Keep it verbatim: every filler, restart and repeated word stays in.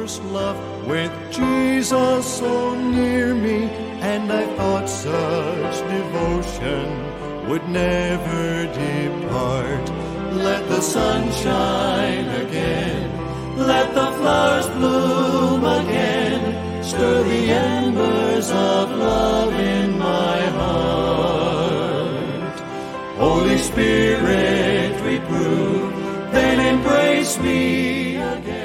close love with Jesus so near me, and I thought such devotion would never depart. Let the sun shine again, let the flowers bloom again, stir the embers of love in my heart. Holy Spirit, reprove, then embrace me again.